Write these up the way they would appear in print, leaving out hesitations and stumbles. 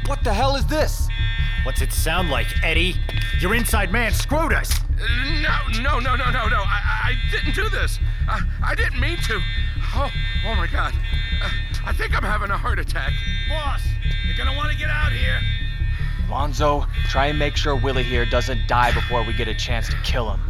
What the hell is this? What's it sound like, Eddie? Your inside man screwed us. No. I didn't do this. I didn't mean to. Oh my God. I think I'm having a heart attack. Boss, you're gonna want to get out here. Lonzo, try and make sure Willie here doesn't die before we get a chance to kill him.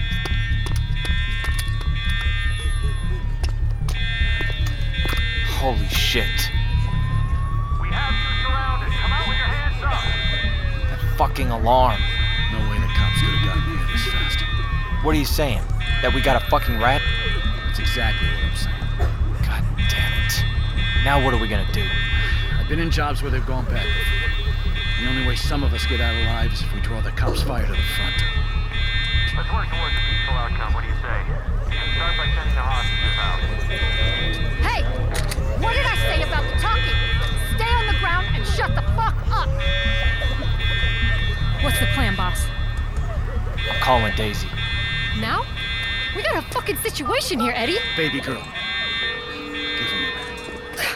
Holy shit. We have you surrounded. Come out with your hands up. That fucking alarm. No way the cops could have gotten here this fast. What are you saying? That we got a fucking rat? That's exactly what I'm saying. God damn it. Now what are we gonna do? I've been in jobs where they've gone bad before. The only way some of us get out alive is if we draw the cops' fire to the front. Let's work towards a peaceful outcome. What do you say? You can start by sending the hostages out. Hey! What did I say about the talking? Stay on the ground and shut the fuck up! What's the plan, boss? I'm calling Daisy. Now? We got a fucking situation here, Eddie. Baby girl. Give him a minute.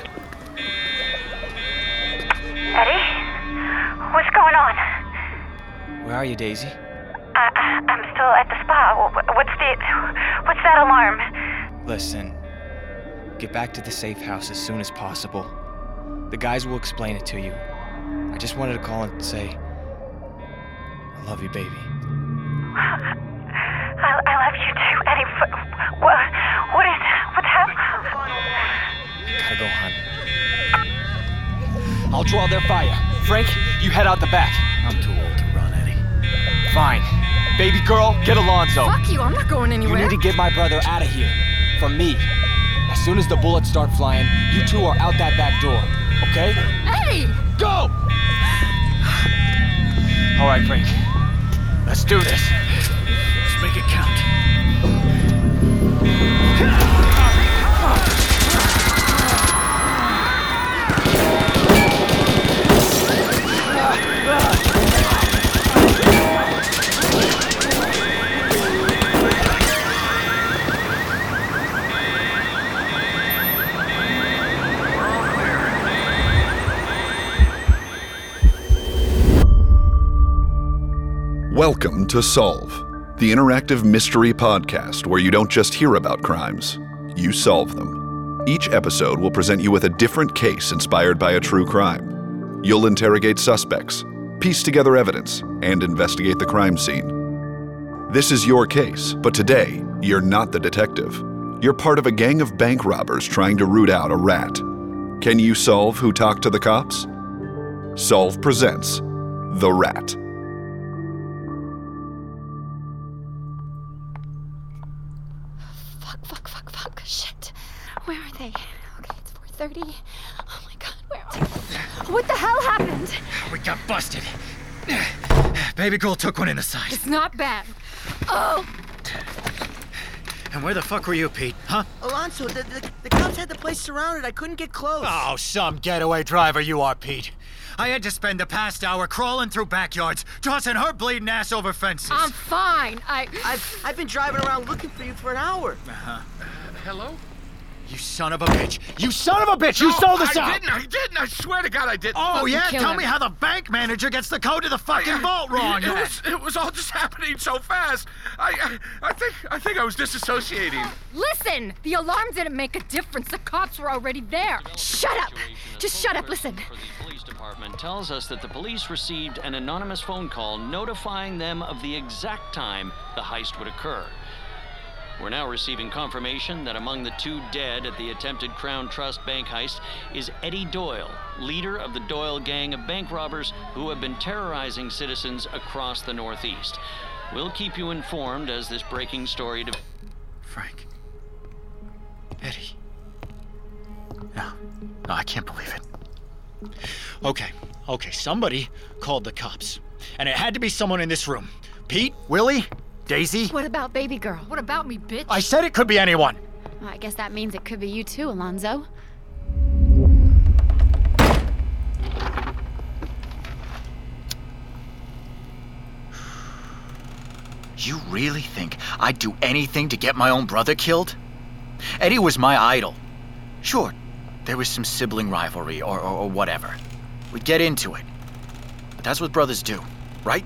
Eddie? What's going on? Where are you, Daisy? I'm still at the spa. What's that alarm? Listen, get back to the safe house as soon as possible. The guys will explain it to you. I just wanted to call and say, I love you, baby. I love you too, Eddie. What's happening? Gotta go, hon. I'll draw their fire. Frank, you head out the back. I'm too old to run, Eddie. Fine. Baby girl, get Alonzo. Fuck you, I'm not going You anywhere. need to get my brother out of here. From me. As soon as the bullets start flying, you two are out that back door. Okay? Eddie! Go! All right, Frank. Let's do this. Let's make it count. Welcome to Solve, the interactive mystery podcast where you don't just hear about crimes, you solve them. Each episode will present you with a different case inspired by a true crime. You'll interrogate suspects, piece together evidence, and investigate the crime scene. This is your case, but today, you're not the detective. You're part of a gang of bank robbers trying to root out a rat. Can you solve who talked to the cops? Solve presents The Rat. Fuck, shit. Where are they? Okay, it's 4:30. Oh my God, where are they? What the hell happened? We got busted. Baby girl took one in the side. It's not bad. Oh! And where the fuck were you, Pete? Huh? Alonzo, the cops had the place surrounded. I couldn't get close. Oh, some getaway driver you are, Pete. I had to spend the past hour crawling through backyards, tossing her bleeding ass over fences. I'm fine. I've been driving around looking for you for an hour. Hello? You son of a bitch! You son of a bitch! You sold us out! I didn't. I swear to God I didn't. Oh, yeah? kill Tell him. me how the bank manager gets the code to the fucking vault wrong. It was all just happening so fast. I think I was disassociating. Listen! The alarm didn't make a difference. The cops were already there. Shut up! Just shut up, listen. The police department tells us that the police received an anonymous phone call notifying them of the exact time the heist would occur. We're now receiving confirmation that among the two dead at the attempted Crown Trust bank heist is Eddie Doyle, leader of the Doyle gang of bank robbers who have been terrorizing citizens across the Northeast. We'll keep you informed as this breaking story Frank. Eddie. No, I can't believe it. Okay, somebody called the cops. And it had to be someone in this room. Pete? Willie? Daisy? What about baby girl? What about me, bitch? I said it could be anyone. Well, I guess that means it could be you too, Alonzo. You really think I'd do anything to get my own brother killed? Eddie was my idol. Sure, there was some sibling rivalry or whatever. we'd get into it. But that's what brothers do, right?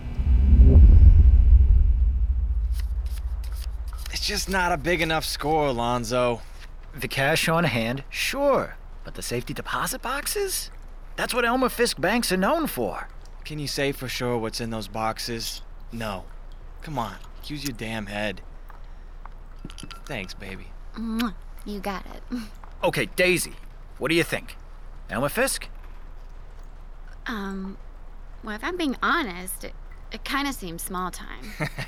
It's just not a big enough score, Alonzo. The cash on hand, sure. But the safety deposit boxes? That's what Elmer Fisk banks are known for. Can you say for sure what's in those boxes? No. Come on, use your damn head. Thanks, baby. Mwah. You got it. Okay, Daisy, what do you think? Elmer Fisk? Well, if I'm being honest, it kind of seems small time.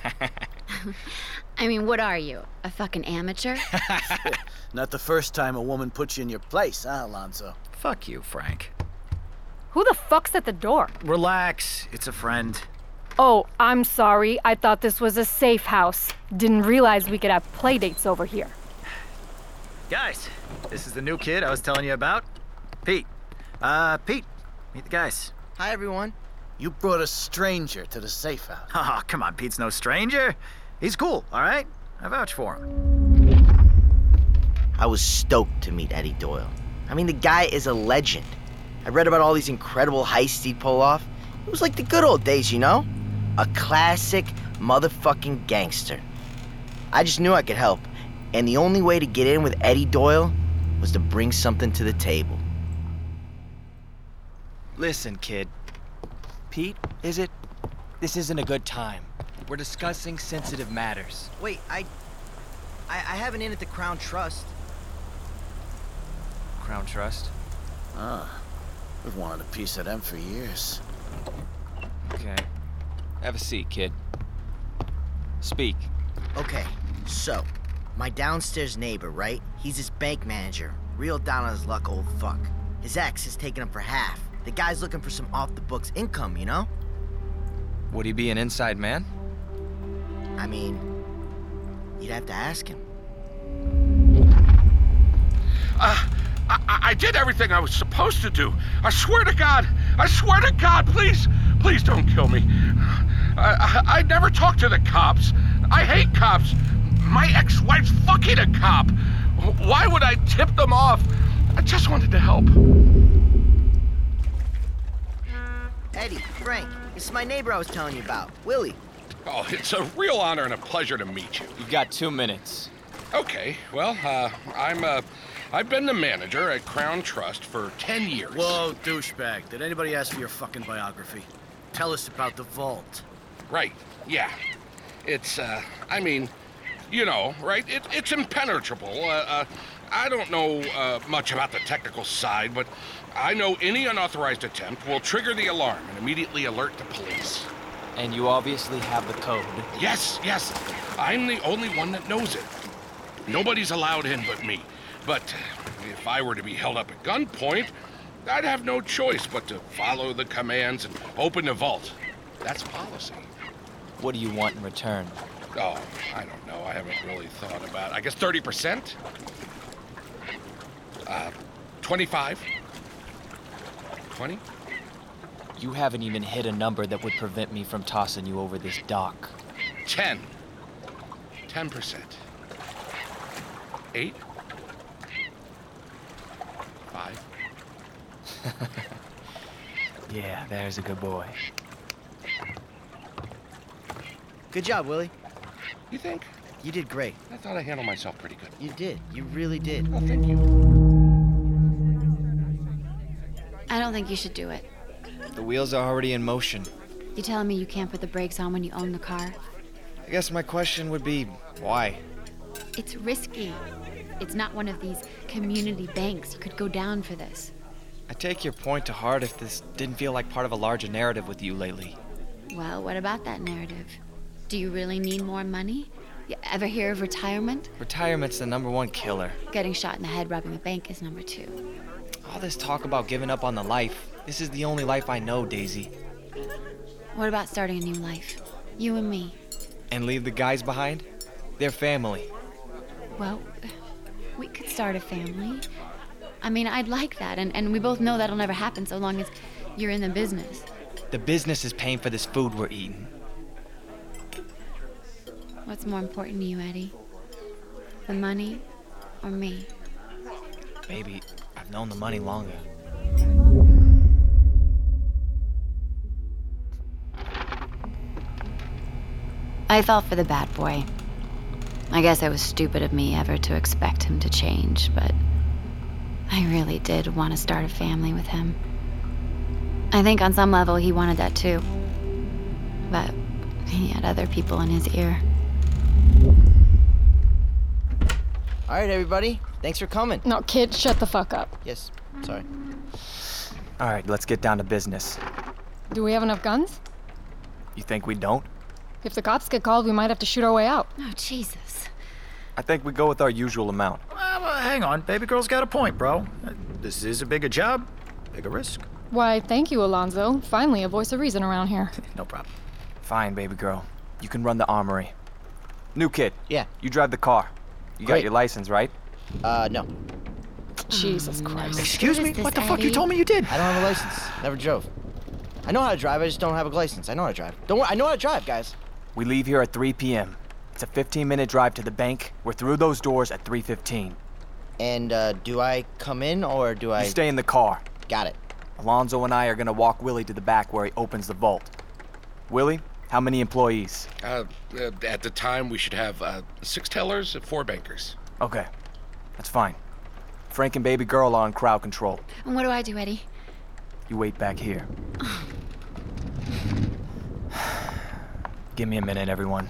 I mean, what are you? A fucking amateur? Not the first time a woman puts you in your place, huh, Alonzo? Fuck you, Frank. Who the fuck's at the door? Relax, it's a friend. Oh, I'm sorry. I thought this was a safe house. Didn't realize we could have play dates over here. Guys, this is the new kid I was telling you about. Pete. Pete, meet the guys. Hi, everyone. You brought a stranger to the safe house. Oh, come on, Pete's no stranger. He's cool, all right? I vouch for him. I was stoked to meet Eddie Doyle. I mean, the guy is a legend. I read about all these incredible heists he'd pull off. It was like the good old days, you know? A classic motherfucking gangster. I just knew I could help, and the only way to get in with Eddie Doyle was to bring something to the table. Listen, kid. Pete, is it? This isn't a good time. We're discussing sensitive matters. Wait, I have an in at the Crown Trust. Crown Trust? Ah, we've wanted a piece of them for years. Okay. Have a seat, kid. Speak. Okay, so, my downstairs neighbor, right? He's this bank manager. Real down on his luck old fuck. His ex has taken him for half. The guy's looking for some off-the-books income, you know? Would he be an inside man? I mean, you'd have to ask him. I did everything I was supposed to do. I swear to God, please don't kill me. I never talked to the cops. I hate cops. My ex-wife's fucking a cop. Why would I tip them off? I just wanted to help. Eddie, Frank, this is my neighbor I was telling you about, Willie. Oh, it's a real honor and a pleasure to meet you. You've got 2 minutes. Okay, well, I've been the manager at Crown Trust for 10 years. Whoa, douchebag. Did anybody ask for your fucking biography? Tell us about the vault. Right, yeah. It's, I mean, you know, right? It's impenetrable. I don't know much about the technical side, but I know any unauthorized attempt will trigger the alarm and immediately alert the police. And you obviously have the code. Yes. I'm the only one that knows it. Nobody's allowed in but me. But if I were to be held up at gunpoint, I'd have no choice but to follow the commands and open the vault. That's policy. What do you want in return? Oh, I don't know. I haven't really thought about it. I guess 30%? 25? 20? You haven't even hit a number that would prevent me from tossing you over this dock. 10. 10%. 8? 5? Yeah, there's a good boy. Good job, Willie. You think? You did great. I thought I handled myself pretty good. You did. You really did. Oh, thank you. I don't think you should do it. The wheels are already in motion. You telling me you can't put the brakes on when you own the car? I guess my question would be, why? It's risky. It's not one of these community banks. You could go down for this. I take your point to heart if this didn't feel like part of a larger narrative with you lately. Well, what about that narrative? Do you really need more money? You ever hear of retirement? Retirement's the #1 killer. Getting shot in the head robbing a bank is number 2. All this talk about giving up on the life. This is the only life I know, Daisy. What about starting a new life? You and me. And leave the guys behind? They're family. Well, we could start a family. I mean, I'd like that, and we both know that'll never happen so long as you're in the business. The business is paying for this food we're eating. What's more important to you, Eddie? The money or me? Baby, I've known the money longer. I felt for the bad boy. I guess it was stupid of me ever to expect him to change, but I really did want to start a family with him. I think on some level he wanted that too. But he had other people in his ear. All right, everybody. Thanks for coming. No, kid, shut the fuck up. Yes, sorry. All right, let's get down to business. Do we have enough guns? You think we don't? If the cops get called, we might have to shoot our way out. Oh, Jesus. I think we go with our usual amount. Well, hang on. Baby girl's got a point, bro. This is a bigger job, bigger risk. Why, thank you, Alonzo. Finally, a voice of reason around here. No problem. Fine, baby girl. You can run the armory. New kid. Yeah. You drive the car. You got Great. your license, right? No. Jesus Christ. Excuse me? What the fuck? You told me you did. I don't have a license. Never drove. I know how to drive, I just don't have a license. I know how to drive. Don't worry, I know how to drive, guys. We leave here at 3 p.m. It's a 15-minute drive to the bank. We're through those doors at 3:15. And, do I come in, or do I... You stay in the car. Got it. Alonzo and I are gonna walk Willie to the back where he opens the vault. Willie, how many employees? At the time, we should have 6 tellers and 4 bankers. Okay, that's fine. Frank and baby girl are on crowd control. And what do I do, Eddie? You wait back here. Give me a minute, everyone.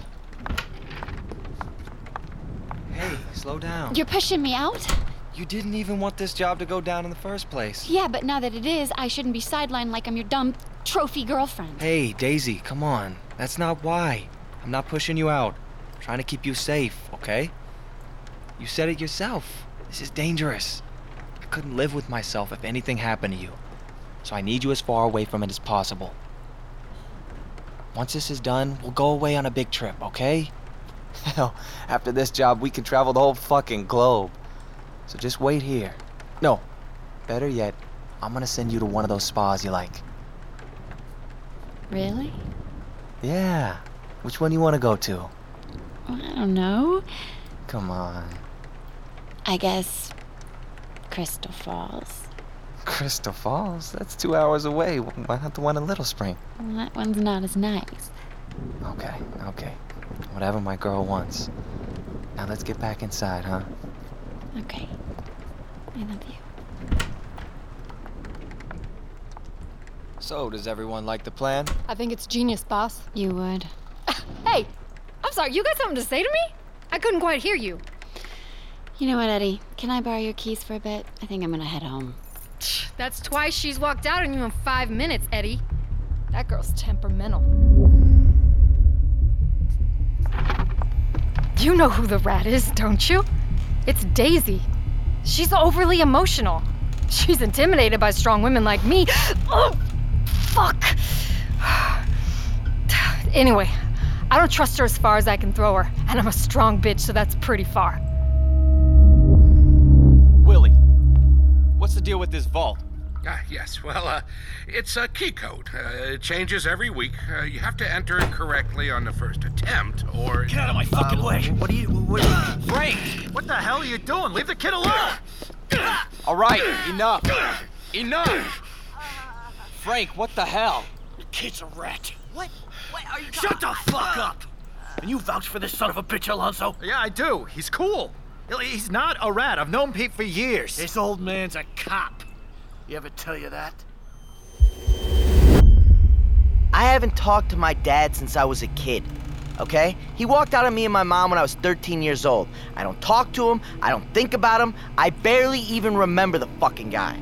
Hey, slow down. You're pushing me out? You didn't even want this job to go down in the first place. Yeah, but now that it is, I shouldn't be sidelined like I'm your dumb trophy girlfriend. Hey, Daisy, come on. That's not why. I'm not pushing you out. I'm trying to keep you safe, okay? You said it yourself. This is dangerous. I couldn't live with myself if anything happened to you. So I need you as far away from it as possible. Once this is done, we'll go away on a big trip, okay? Hell, after this job, we can travel the whole fucking globe. So just wait here. No, better yet, I'm gonna send you to one of those spas you like. Really? Yeah. Which one you want to go to? I don't know. Come on. I guess Crystal Falls. Crystal Falls? That's 2 hours away. Why not the one in Little Spring? Well, that one's not as nice. Okay. Whatever my girl wants. Now let's get back inside, huh? Okay. I love you. So, does everyone like the plan? I think it's genius, boss. You would. Hey! I'm sorry, you got something to say to me? I couldn't quite hear you. You know what, Eddie? Can I borrow your keys for a bit? I think I'm gonna head home. That's twice she's walked out on you in 5 minutes, Eddie. That girl's temperamental. You know who the rat is, don't you? It's Daisy. She's overly emotional. She's intimidated by strong women like me. Oh, fuck. Anyway, I don't trust her as far as I can throw her, and I'm a strong bitch, so that's pretty far. Willie, what's the deal with this vault? Yes. Well, it's a key code. It changes every week. You have to enter it correctly on the first attempt, or... Get out of my fucking way! What are you... Frank! What the hell are you doing? Leave the kid alone! All right, enough. Enough! Frank, what the hell? The kid's a rat. What are you... Shut the fuck up! And you vouch for this son of a bitch, Alonzo? Yeah, I do. He's cool. He's not a rat. I've known Pete for years. This old man's a cop. You ever tell you that? I haven't talked to my dad since I was a kid, okay? He walked out on me and my mom when I was 13 years old. I don't talk to him. I don't think about him. I barely even remember the fucking guy.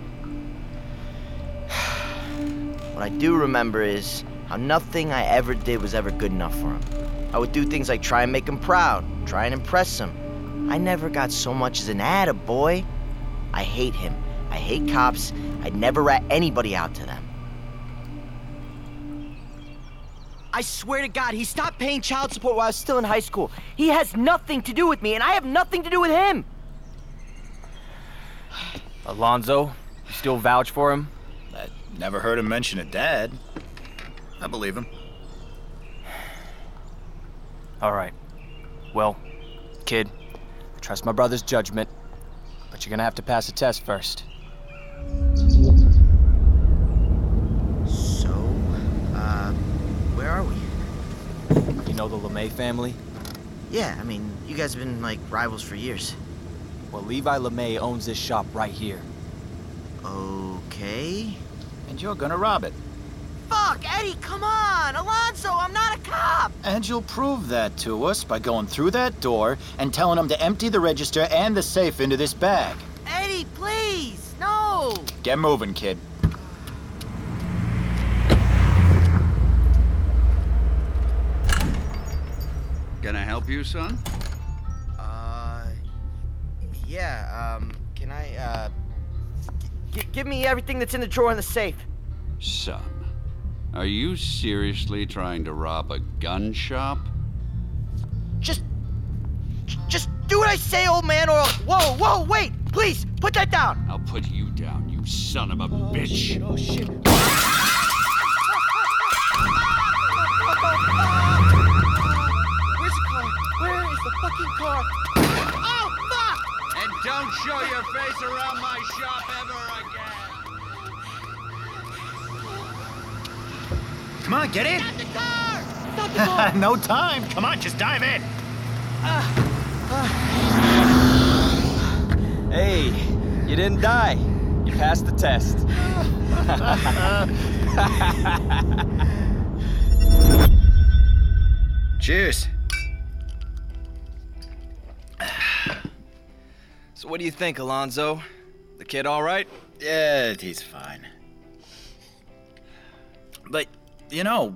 What I do remember is how nothing I ever did was ever good enough for him. I would do things like try and make him proud, try and impress him. I never got so much as an attaboy. I hate him. I hate cops. I'd never rat anybody out to them. I swear to God, he stopped paying child support while I was still in high school. He has nothing to do with me, and I have nothing to do with him. Alonzo, you still vouch for him? I never heard him mention a dad. I believe him. All right. Well, kid, I trust my brother's judgment, but you're gonna have to pass a test first. So, where are we? You know the LeMay family? Yeah, I mean, you guys have been, like, rivals for years. Well, Levi LeMay owns this shop right here. Okay. And you're gonna rob it. Fuck, Eddie, come on! Alonzo, I'm not a cop! And you'll prove that to us by going through that door and telling them to empty the register and the safe into this bag. Eddie, please! No! Get moving, kid. Can I help you, son? Yeah, can I, give me everything that's in the drawer in the safe. Son, are you seriously trying to rob a gun shop? Just do what I say, old man, or... Whoa, wait! Please, put that down! I'll put you down, you son of a bitch. Oh, shit. Where's the car? Where is the fucking car? Oh, fuck! And don't show your face around my shop ever again. Come on, get in. Stop the car! Stop the car! No time. Come on, just dive in. Hey, you didn't die. You passed the test. Cheers. So what do you think, Alonzo? The kid all right? Yeah, he's fine. But, you know,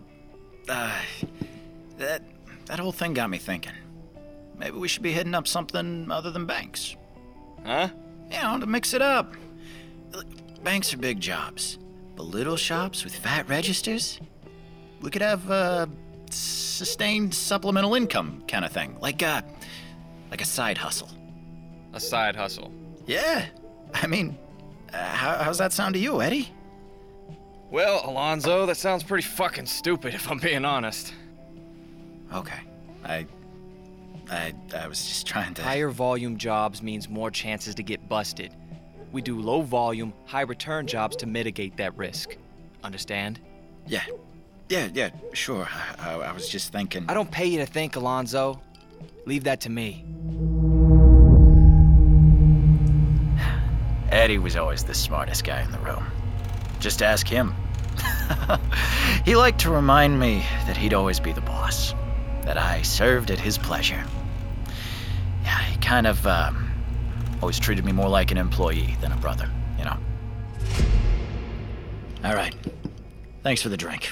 that whole thing got me thinking. Maybe we should be hitting up something other than banks. Huh? You know, to mix it up. Banks are big jobs, but little shops with fat registers, we could have sustained supplemental income kind of thing, like a side hustle. A side hustle? Yeah. I mean, how's that sound to you, Eddie? Well, Alonzo, that sounds pretty fucking stupid if I'm being honest. Okay. I was just trying to... Higher volume jobs means more chances to get busted. We do low volume, high return jobs to mitigate that risk. Understand? Yeah, sure. I was just thinking... I don't pay you to think, Alonzo. Leave that to me. Eddie was always the smartest guy in the room. Just ask him. He liked to remind me that he'd always be the boss, that I served at his pleasure. Yeah, he kind of always treated me more like an employee than a brother, you know. All right. Thanks for the drink.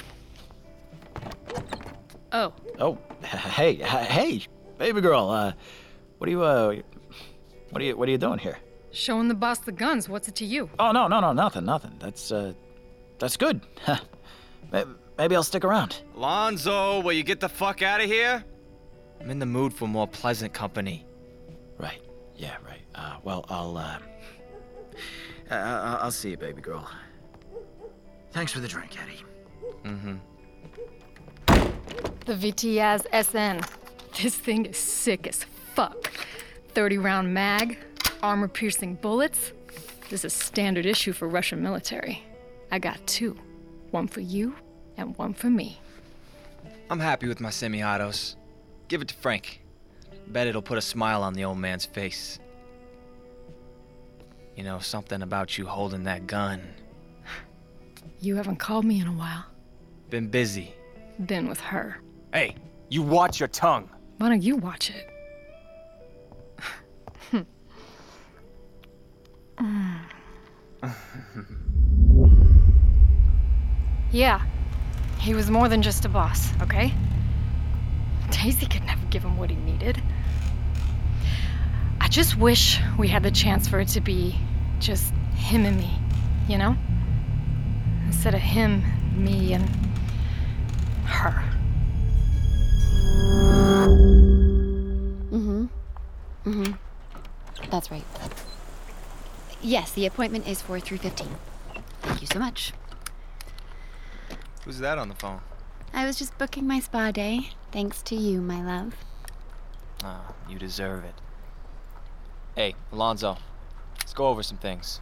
Oh. Oh, hey, baby girl. What are you doing here? Showing the boss the guns. What's it to you? Oh, no, nothing. That's good. Maybe I'll stick around. Alonzo, will you get the fuck out of here? I'm in the mood for more pleasant company. Right. Yeah, right. Well, I'll see you, baby girl. Thanks for the drink, Eddie. Mm-hmm. The VTaz SN. This thing is sick as fuck. 30-round mag, armor-piercing bullets. This is standard issue for Russian military. I got 2. One for you and one for me. I'm happy with my semi-autos. Give it to Frank. Bet it'll put a smile on the old man's face. You know, something about you holding that gun. You haven't called me in a while. Been busy. Been with her. Hey, you watch your tongue. Why don't you watch it? Yeah, he was more than just a boss, okay? Daisy could never give him what he needed. I just wish we had the chance for it to be just him and me, you know? Instead of him, me, and her. That's right. Yes, the appointment is for 3:15. Thank you so much. Who's that on the phone? I was just booking my spa day. Thanks to you, my love. Ah, you deserve it. Hey, Alonzo, let's go over some things.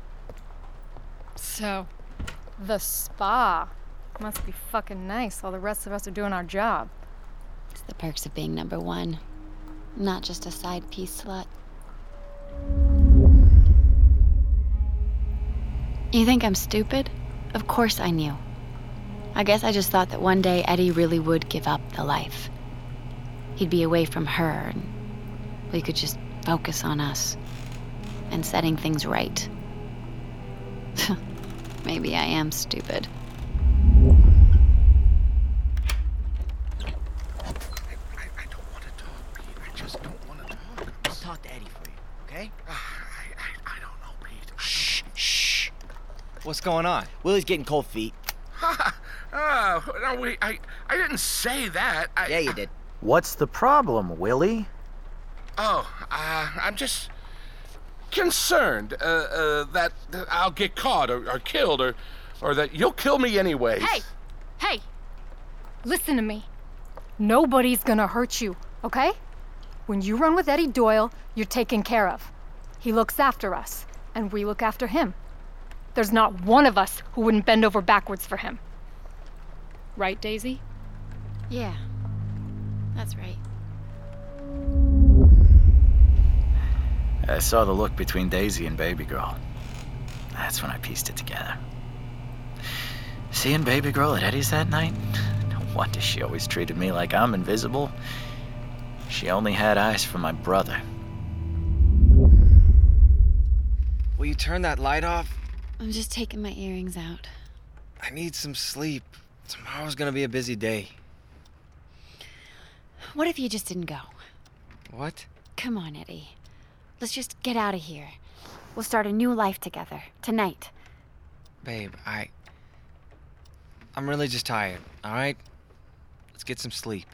So, the spa must be fucking nice while the rest of us are doing our job. It's the perks of being number one, not just a side piece slut. You think I'm stupid? Of course I knew. I guess I just thought that one day Eddie really would give up the life. He'd be away from her, and we could just focus on us and setting things right. Maybe I am stupid. I don't want to talk, Pete. I just don't want to talk. I'll talk to Eddie for you, okay? I don't know, Pete. Shh. What's going on? Willie's getting cold feet. No, wait, I didn't say that. Yeah, you did. What's the problem, Willie? I'm just concerned that I'll get caught or killed or that you'll kill me anyways. Hey! Listen to me. Nobody's gonna hurt you, okay? When you run with Eddie Doyle, you're taken care of. He looks after us, and we look after him. There's not one of us who wouldn't bend over backwards for him. Right, Daisy? Yeah, that's right. I saw the look between Daisy and Baby Girl. That's when I pieced it together. Seeing Baby Girl at Eddie's that night? No wonder she always treated me like I'm invisible. She only had eyes for my brother. Will you turn that light off? I'm just taking my earrings out. I need some sleep. Tomorrow's gonna be a busy day. What if you just didn't go? What? Come on, Eddie. Let's just get out of here. We'll start a new life together, tonight. Babe, I'm really just tired, alright? Let's get some sleep.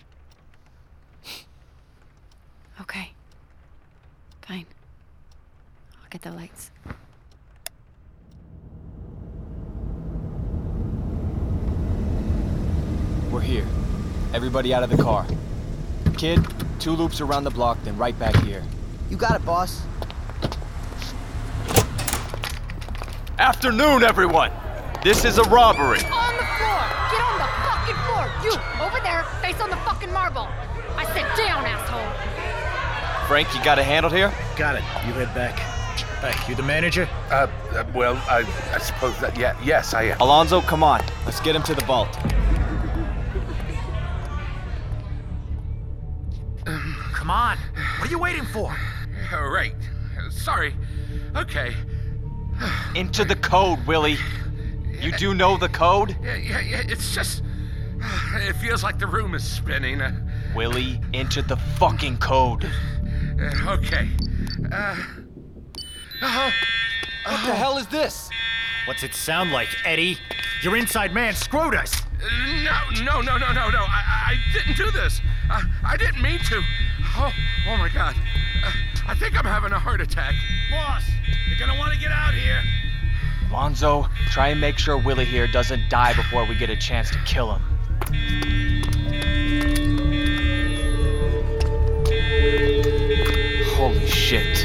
Okay. Fine. I'll get the lights. We're here. Everybody out of the car. Kid, 2 loops around the block, then right back here. You got it, boss. Afternoon, everyone. This is a robbery. On the floor! Get on the fucking floor! You, over there, face on the fucking marble! I said down, asshole! Frank, you got it handled here? Got it. You head back. Hey, you the manager? Well, I suppose that, yes, I am. Alonzo, come on. Let's get him to the vault. Come on. What are you waiting for? Right. Sorry. Okay. Into the code, Willie. You do know the code? Yeah, it's just... It feels like the room is spinning. Willie, into the fucking code. Okay. What the hell is this? What's it sound like, Eddie? Your inside man screwed us. No. I didn't do this. I didn't mean to. Oh my God. I think I'm having a heart attack. Boss, you're gonna want to get out here. Alonzo, try and make sure Willie here doesn't die before we get a chance to kill him. Holy shit.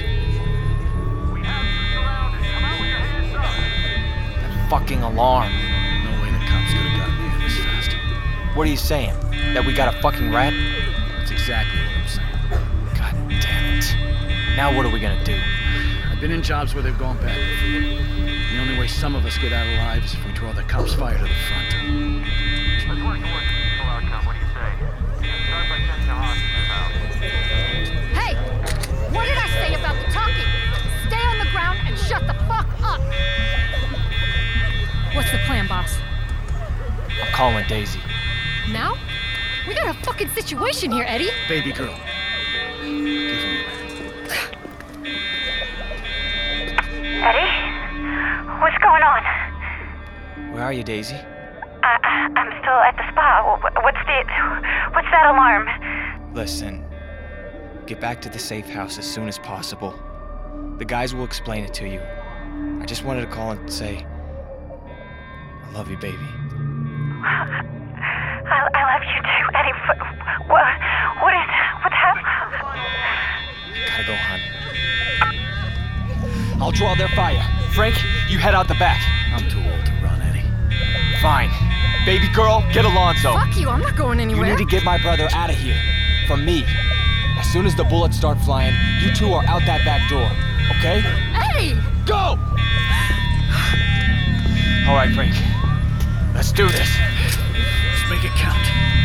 That fucking alarm. No way the cops could have gotten here this fast. What are you saying? That we got a fucking rat? That's exactly what I'm saying. God damn it. Now what are we gonna do? I've been in jobs where they've gone bad before. The only way some of us get out alive is if we draw the cops' fire to the front. Let's work towards a peaceful outcome. What do you say? Start by sending the hostages out. Hey! What did I say about the talking? Stay on the ground and shut the fuck up! What's the plan, boss? I'm calling Daisy. Now? We got a fucking situation here, Eddie. Baby girl. Eddie? What's going on? Where are you, Daisy? I'm still at the spa. What's that alarm? Listen, get back to the safe house as soon as possible. The guys will explain it to you. I just wanted to call and say, I love you, baby. I love you too, Eddie. What's happening? Gotta go, hon. I'll draw their fire. Frank, you head out the back. I'm too old to run, Eddie. Fine. Baby girl, get Alonzo. Fuck you, I'm not going anywhere. You need to get my brother out of here. From me. As soon as the bullets start flying, you two are out that back door. Okay? Eddie! Go! All right, Frank. Let's do this. Let's make it count.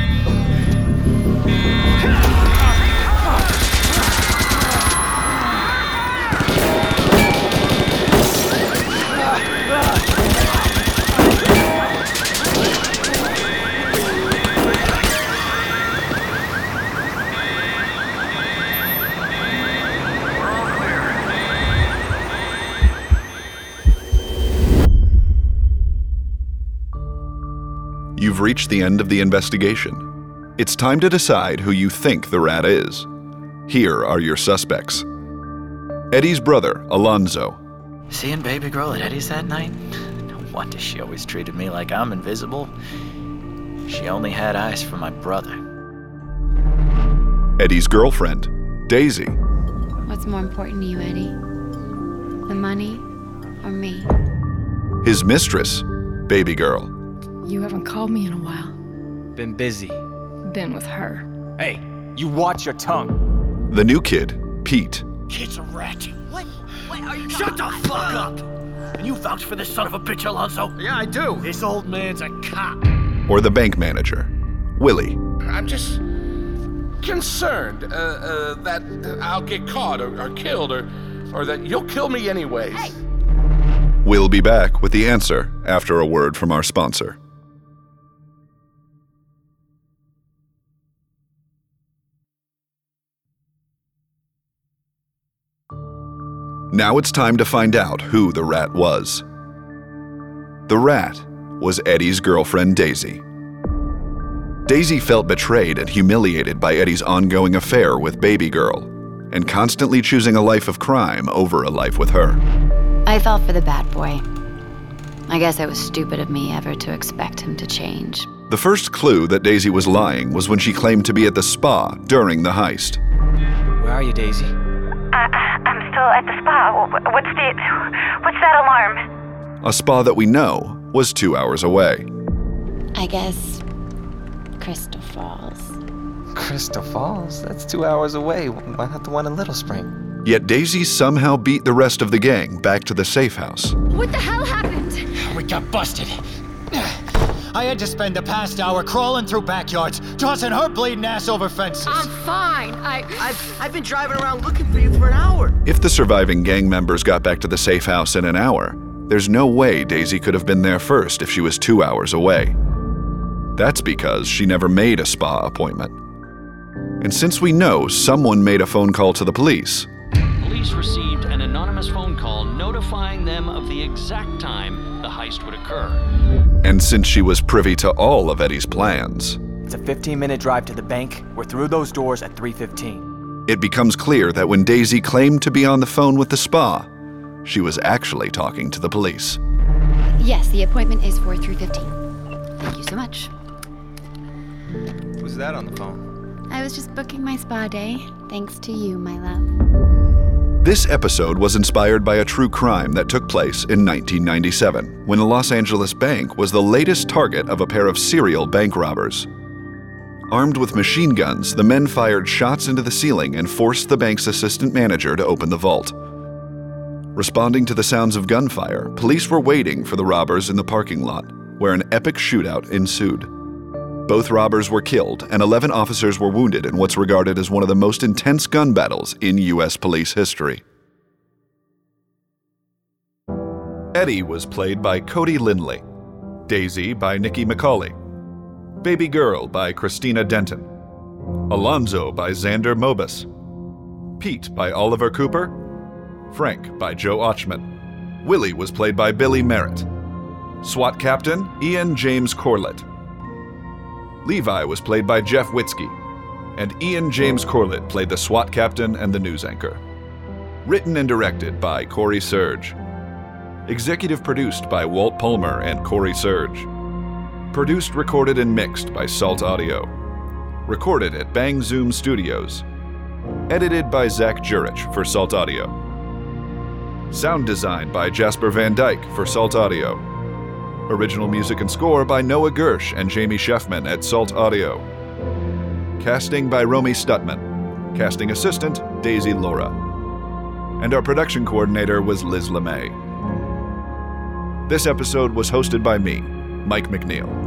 You've reached the end of the investigation. It's time to decide who you think the rat is. Here are your suspects. Eddie's brother, Alonzo. Seeing baby girl at Eddie's that night? No wonder she always treated me like I'm invisible. She only had eyes for my brother. Eddie's girlfriend, Daisy. What's more important to you, Eddie? The money or me? His mistress, baby girl. You haven't called me in a while. Been busy. Been with her. Hey, you watch your tongue. The new kid, Pete. Kid's a rat. What are you? Shut the fuck up! And you vouch for this son of a bitch, Alonzo? Yeah, I do. This old man's a cop. Or the bank manager, Willie. I'm just concerned that I'll get caught or killed or that you'll kill me anyways. Hey. We'll be back with the answer after a word from our sponsor. Now it's time to find out who the rat was. The rat was Eddie's girlfriend, Daisy. Daisy felt betrayed and humiliated by Eddie's ongoing affair with baby girl, and constantly choosing a life of crime over a life with her. I fell for the bad boy. I guess it was stupid of me ever to expect him to change. The first clue that Daisy was lying was when she claimed to be at the spa during the heist. Where are you, Daisy? I'm still at the spa. What's that alarm? A spa that we know was 2 hours away. I guess Crystal Falls. Crystal Falls? That's 2 hours away. Why not the one in Little Spring? Yet Daisy somehow beat the rest of the gang back to the safe house. What the hell happened? We got busted. I had to spend the past hour crawling through backyards, tossing her bleeding ass over fences. I'm fine. I've been driving around looking for you for an hour. If the surviving gang members got back to the safe house in an hour, there's no way Daisy could have been there first if she was 2 hours away. That's because she never made a spa appointment. And since we know someone made a phone call to the police, Police received an anonymous phone call notifying them of the exact time the heist would occur. and since she was privy to all of Eddie's plans, It's a 15-minute drive to the bank. We're through those doors at 3:15. it becomes clear that when Daisy claimed to be on the phone with the spa, she was actually talking to the police. Yes, the appointment is for 3:15. Thank you so much. Who's that on the phone? I was just booking my spa day. Thanks to you, my love. This episode was inspired by a true crime that took place in 1997, when the Los Angeles bank was the latest target of a pair of serial bank robbers. Armed with machine guns, the men fired shots into the ceiling and forced the bank's assistant manager to open the vault. Responding to the sounds of gunfire, police were waiting for the robbers in the parking lot, where an epic shootout ensued. Both robbers were killed, and 11 officers were wounded in what's regarded as one of the most intense gun battles in U.S. police history. Eddie was played by Cody Lindley, Daisy by Nikki McCauley, Baby Girl by Christina Denton, Alonzo by Xander Mobus, Pete by Oliver Cooper, Frank by Joe Ochman. Willie was played by Billy Merritt. SWAT Captain Ian James Corlett. Levi was played by Jeff Witzke, and Ian James Corlett played the SWAT captain and the news anchor. Written and directed by Corey Surge. Executive produced by Walt Palmer and Corey Surge. Produced, recorded, and mixed by Salt Audio. Recorded at Bang Zoom Studios. Edited by Zach Jurich for Salt Audio. Sound design by Jasper Van Dyke for Salt Audio. Original music and score by Noah Gersh and Jamie Sheffman at Salt Audio. Casting by Romy Stutman. Casting assistant, Daisy Laura. And our production coordinator was Liz LeMay. This episode was hosted by me, Mike McNeil.